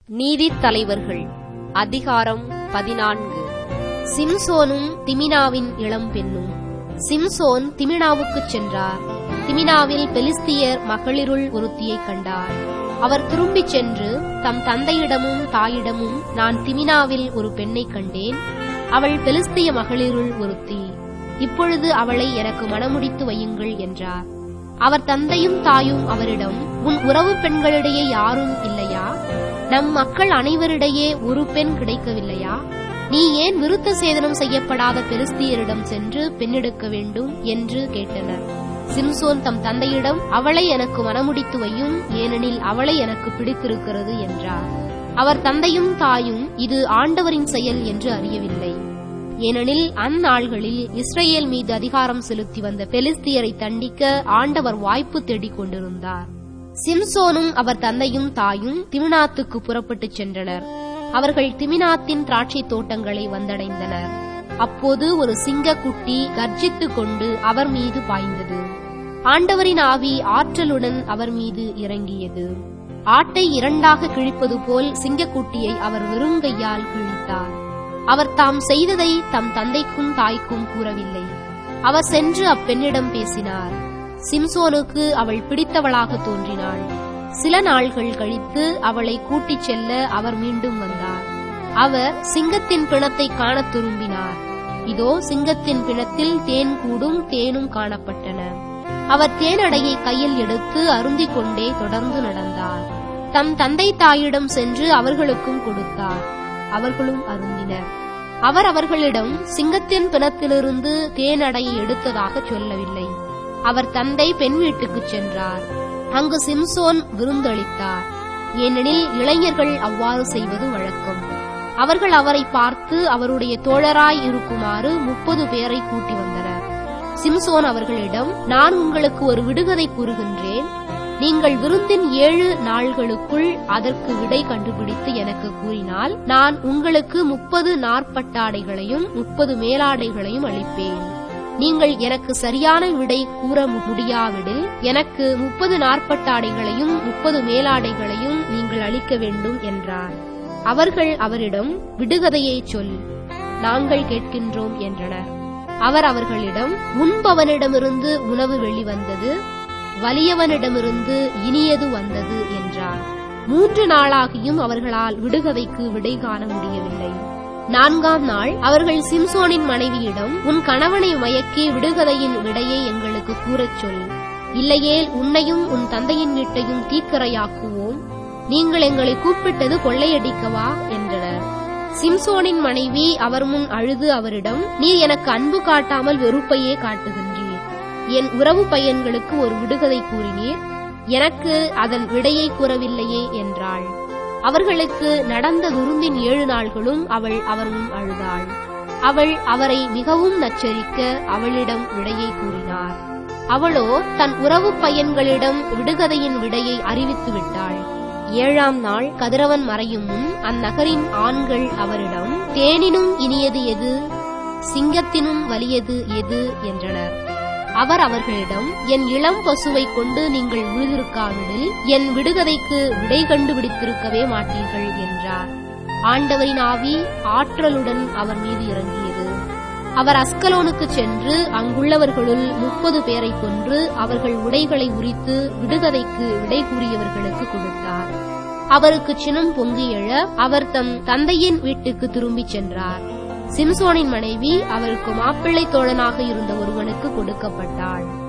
நீதித் தலைவர்கள் அதிகாரம் 14. சிம்சோனும் திமினாவின் இளம் பெண்ணும். சிம்சோன் திமினாவுக்குச் சென்றார். திமினாவில் பெலிஸ்தியர் மகளிருள் ஒருத்தியைக் கண்டார். அவர் திரும்பிச் சென்று தம் தந்தையிடமும் தாயிடமும், நான் திமினாவில் ஒரு பெண்ணைக் கண்டேன், அவள் பெலிஸ்திய மகளிருள் ஒருத்தி, இப்பொழுது அவளை எனக்கு மணமுடித்து வையுங்கள் என்றார். அவர் தந்தையும் தாயும் அவரிடம், உன் உறவு பெண்களிடையே யாரும் இல்லையா? நம் மக்கள் அனைவரிடையே ஒரு பெண் கிடைக்கவில்லையா? நீ ஏன் விருத்த சேதனம் செய்யப்படாத பெலிஸ்தியரிடம் சென்று பெண்ணெடுக்க வேண்டும் என்று கேட்டனர். சிம்சோன் தம் தந்தையிடம், அவளை எனக்கு மணமுடித்து வையும், ஏனெனில் அவளை எனக்கு பிடித்திருக்கிறது என்றார். அவர் தந்தையும் தாயும் இது ஆண்டவரின் செயல் என்று அறியவில்லை. ஏனெனில் அந்நாள்களில் இஸ்ரேல் மீது அதிகாரம் செலுத்தி வந்த பெலிஸ்தியரை தண்டிக்க ஆண்டவர் வாய்ப்பு தேடிக் கொண்டிருந்தார். சிம்சோனும் அவர் தந்தையும் தாயும் திமினாத்துக்கு புறப்பட்டுச் சென்றனர். அவர்கள் திமினாத்தின் திராட்சை தோட்டங்களை வந்தடைந்தனர். அப்போது ஒரு சிங்கக்குட்டி கர்ஜித்துக் கொண்டு அவர் மீது பாய்ந்தது. ஆண்டவரின் ஆவி ஆற்றலுடன் அவர் மீது இறங்கியது. ஆட்டை இரண்டாக கிழிப்பது போல் சிங்கக்குட்டியை அவர் வெறுங்கையால் கிழித்தார். அவர் தாம் செய்ததை தம் தந்தைக்கும் தாய்க்கும் கூறவில்லை. அவர் சென்று அப்பெண்ணிடம் பேசினார். சிம்சோனுக்கு அவள் பிடித்தவளாக தோன்றினாள். சில நாள்கள் கழித்து அவளை கூட்டிச் செல்ல அவர் மீண்டும் வந்தார். அவர் சிங்கத்தின் பிணத்தை காணத் திரும்பினார். இதோ சிங்கத்தின் பிணத்தில் தேன் கூடும் தேனும் காணப்பட்டன. அவர் தேனடையை கையில் எடுத்து அருந்திக் கொண்டே தொடர்ந்து நடந்தார். தம் தந்தை தாயிடம் சென்று அவர்களுக்கும் கொடுத்தார். அவர்களும் அருந்தினர். அவர் அவர்களிடம் சிங்கத்தின் பிணத்திலிருந்து தேனடையை எடுத்ததாக சொல்லவில்லை. அவர் தந்தை பெண் வீட்டுக்குச் சென்றார். அங்கு சிம்சோன் விருந்தளித்தார். ஏனெனில் இளைஞர்கள் அவ்வாறு செய்வது வழக்கம். அவர்கள் அவரை பார்த்து அவருடைய தோழராய் இருக்குமாறு 30 பேரை கூட்டி வந்தனர். சிம்சோன் அவர்களிடம், நான் உங்களுக்கு ஒரு விடுகதை கூறுகின்றேன். நீங்கள் விருந்தின் 7 நாள்களுக்குள் அதற்கு விடை கண்டுபிடித்து எனக்கு கூறினால், நான் உங்களுக்கு 30 நாற்பட்டாடைகளையும் 30 மேலாடைகளையும் அளிப்பேன். நீங்கள் எனக்கு சரியான விடை கூற முடியாவிடில் எனக்கு 30 நாற்பட்டாடைகளையும் 30 மேலாடைகளையும் நீங்கள் அளிக்க வேண்டும் என்றார். அவர்கள் அவரிடம், விடுகதையை சொல், நாங்கள் கேட்கின்றோம் என்றனர். அவர் அவர்களிடம், உண்பவனிடமிருந்து உணவு வெளிவந்தது, வலியவனிடமிருந்து இனியது வந்தது என்றார். 3 நாளாகியும் அவர்களால் விடுகதைக்கு விடை காண முடியவில்லை. 4ஆம் நாள் அவர்கள் சிம்சோனின் மனைவியிடம், உன் கணவனை மயக்கி விடுகதையின் விடையை எங்களுக்கு கூறச் சொல், இல்லையேல் உன்னையும் உன் தந்தையின் வீட்டையும் தீக்கிரையாக்குவோம். நீங்கள் எங்களை கூப்பிட்டது கொள்ளையடிக்கவா என்றனர். சிம்சோனின் மனைவி அவர் முன் அழுது அவரிடம், நீர் எனக்கு அன்பு காட்டாமல் வெறுப்பையே காட்டுகின்றீர். என் உறவு பையன்களுக்கு ஒரு விடுகதை கூறினீர், எனக்கு அதன் விடையை கூறவில்லையே என்றாள். அவர்களுக்கு நடந்த விருந்தின் 7 நாள்களும் அவள் அவர் முன் அழுதாள். அவள் அவரை மிகவும் நச்சரிக்க அவளிடம் விடையை கூறினார். அவளோ தன் உறவு பையன்களிடம் விடுகதையின் விடையை அறிவித்து விட்டாள். 7ஆம் நாள் கதிரவன் மறையும் முன் அந்நகரின் ஆண்கள் அவரிடம், தேனினும் இனியது எது, சிங்கத்தினும் வலியது எது என்றனர். அவர் அவர்களிடம், என் இளம் பசுவை கொண்டு நீங்கள் உழுதிருக்காவிடில் என் விடுகதைக்கு விடை கண்டுபிடித்திருக்கவே மாட்டீர்கள் என்றார். ஆண்டவரின் ஆவி ஆற்றலுடன் அவர் மீது இறங்கியது. அவர் அஸ்கலோனுக்கு சென்று அங்குள்ளவர்களுள் 30 பேரை கொன்று அவர்கள் உடைகளை உரித்து விடுகதைக்கு விடை கூறியவர்களுக்கு கொடுத்தார். அவருக்கு சினம் பொங்கி எழ அவர் தம் தந்தையின் வீட்டுக்கு திரும்பிச் சென்றார். சிம்சோனின் மனைவி அவருக்கு மாப்பிள்ளை தோழனாக இருந்த ஒருவனுக்கு கொடுக்கப்பட்டாள்.